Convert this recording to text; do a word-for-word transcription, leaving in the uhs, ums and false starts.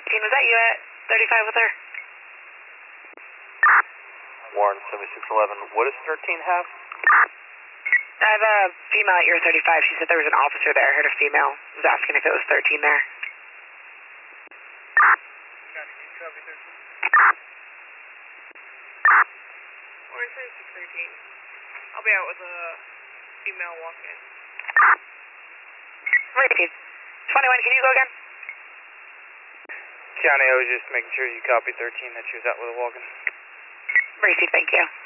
thirteen, was that you at thirty-five with her? Warren seventy-six eleven, what does thirteen have? I have a female at your thirty-five. She said there was an officer there. I heard a female. I was asking if it was thirteen there. Warren seventy-six thirteen. I'll be out with a female walk-in. Repeat. twenty-one, can you go again? County, I was just making sure you copied thirteen that she was out with a walk-in. Repeat, thank you.